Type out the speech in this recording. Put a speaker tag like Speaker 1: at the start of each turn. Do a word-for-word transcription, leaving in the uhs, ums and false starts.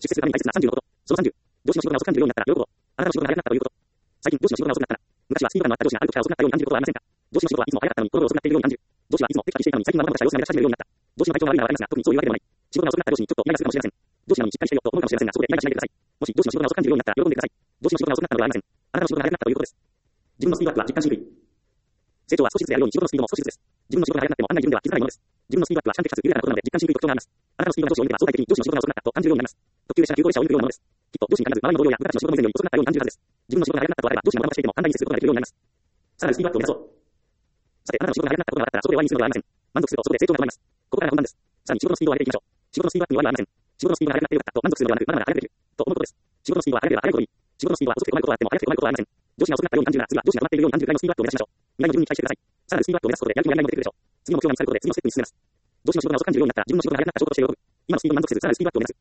Speaker 1: 出世するために大切なさんじゅうのこと。そのさんじゅう。上司の仕事が遅く感じるようになったら、両こと。あなたの仕事が早くなったということ。最近、上司の仕事が遅くなったら、昔はスピード感のあった上司がある時から遅くなったように感じることはありませんか？上司の仕事はいつも早かったのに、この頃遅くなっているように感じる。上司はいつもテキパキしていたのに、最近はまだまだした様子が目立ち始めるようになった。上司の体調が悪いのはわかりますが、特にそういうわけでもない。仕事が遅くなった上司にちょっとイライラするかもしれません。上司なのにしっかりしてよと思うかもしれませんが、そこでイライラしないでください。もし上司の仕事が遅く感じるようになったら喜んでください。上司の仕事が遅くなったのではありません。あなたの仕事が早くなったということです。自分のスピードアップは実感しにくい。成長は少しずつやるように仕事のスピードも少しずつです。自分の仕事が速くなっても案外自分では気づかないものです。自分のスピードアップは短期かつ緩やかなことなので実感しにくい特徴があります。あなたのスピードが上司を見ては相対的に上司の仕事が遅くなったと感じるようになります。特急列車急行列車を見るようなものです。きっと上司に必ず周りの同僚や部下たちの仕事の以前より遅くなったように感じるはずです。自分の仕事が速くなったとあれば上司のまましていても簡単に接することができるようになります。さらにスピードアップを目指そう。さて、あなたの仕事が速くなったことがあったらそこで終わりにするのではありません。満足するとそこで成長が生まれます。ここからが本番です。さらに仕事のスピードを上げていきましょう。仕事のスピードアップに終わりはありません。仕事のスピードが速くなってよかったと満足するのではなく、まだまだ速くできると思うことです。仕事のスピードは速ければ速いほどいい。仕事のスピードは遅くて困ることはあっても速くて困ることはありません。上司が遅くなったように感じるなら次は上司が止まっているように感じるぐらいのスピードアップを目指しましょう。未来の自分に期待してください。さらにスピードアップを目指すことでやる気もやりがいも出てくるでしょう。次の目標が見つかることで次のステップに進めます。上司の仕事が遅く感じるようになったら自分の仕事が速くなった証拠として喜ぶ。今のスピードに満足せずさらにスピードアップを目指す。